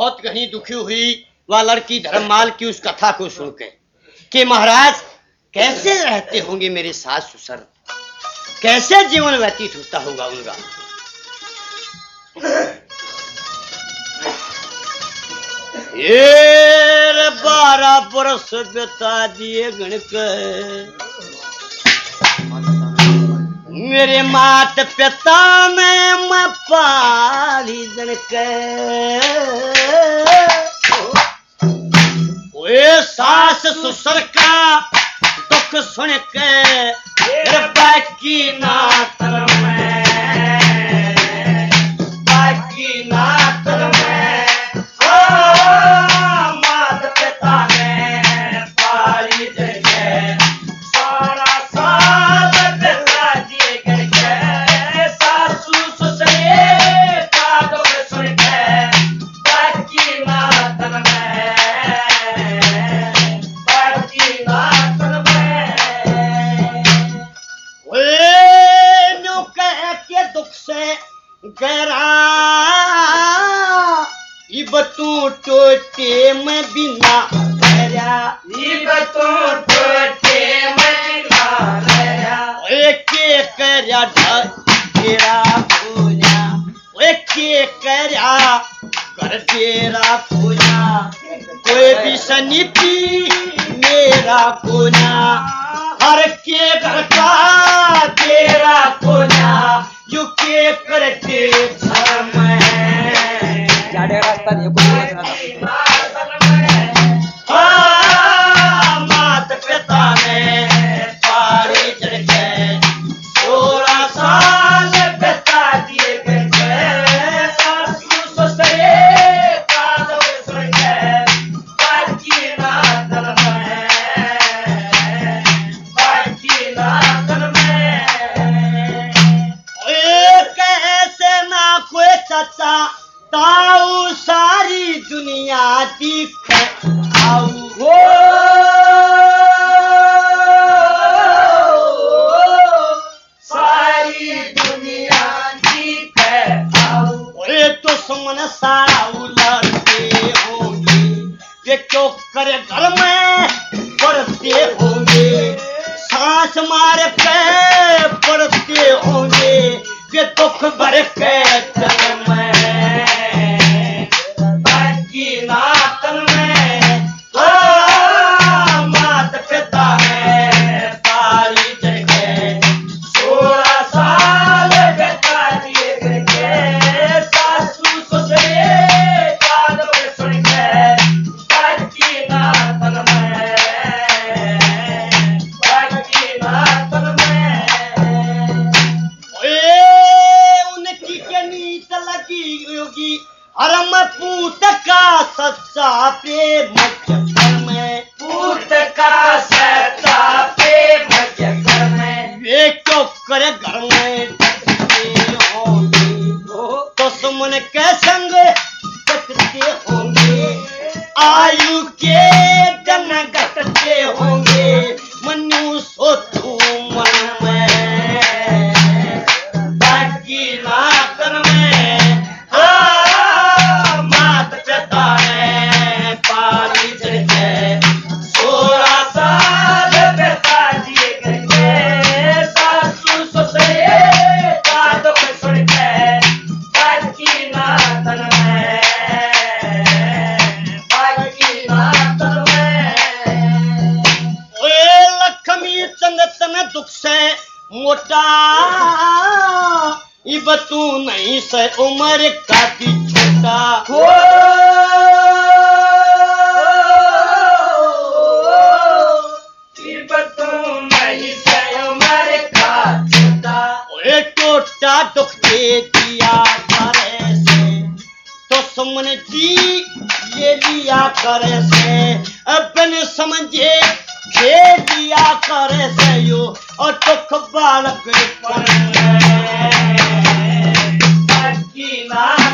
बहुत घनी दुखी हुई वह लड़की धर्ममाल की उस कथा को सुन के कि महाराज कैसे रहते होंगे मेरे सास ससुर, कैसे जीवन व्यतीत होता होगा उनका। ये 12 बरस बिता दिए गणक मेरे मात पिता में मैं पाली जनक, ओए सास ससुर का दुख सुन के बाकी ना तर में, बाकी ना तर में मात पिता ने पाली जनक, सारा साल बिता दिए गणक सासू ससुर का दुख सुन के बाकी ना तर में, बाकी ना तर में। न्यू कह के दुख से गहरा इब तू टोटे में बिना गहरा, इब तू टोटे में बिना गहरा, एक करया ढेरा खोजा, एक करया कर डेरा खोजा, कोई भी सनीपी मेरा कोना, हर के घर का तेरा कोना, यू के करते शर्म जाड़े रास्ता नहीं मात पिता ने पारी चढ़ के 16 साल बिता दिए गए सासू ससुर का दुख सुन के बाकी ना तर में, बाकी ना तर में। कैसे ना कोई चाचा ताऊ सारी दुनिया दिखे आऊ हो, सारी दुनिया दिखे आऊ, ये तो सुमन साऊ लड़ते होंगे वे क्यों करे घर में पड़ते होंगे, सांस मार के पड़ते होंगे वे दुख भर के जन्म में, बाकी ना तन में मात पिता ने पाली जगह 16 साल बिता दिए गए सासू ससुर का दुख सुन के बाकी ना तन में, बाकी ना तन में। उनकी के नीत लगी होगी हरम पूत का सच्चा प्रेम घर में, पूत का सच्चा प्रेम घर में, वे क्यों करे घर में होंगे तो सुमन के संग बचते होंगे, आयु के दिन घटते होंगे मनु सोचू मन में, बाकी ना कर में मात पिता ने पाली चढ़ के 16 साल बिता दिए गए सासू ससुर का दुख सुन के बाकी ना तन में, बाकी ना तन में। लक्ष्मी चंद तन दुख से मोटा इब तू नहीं से उम्र का भी छोटा हो, इब तू नहीं से उम्र का छोटा, ओए टोटा दुख दे दिया करे से तो सुमन जी ले लिया करे से, अपन समझे खेल दिया करे से यो और दुख बालक पर बाकी ना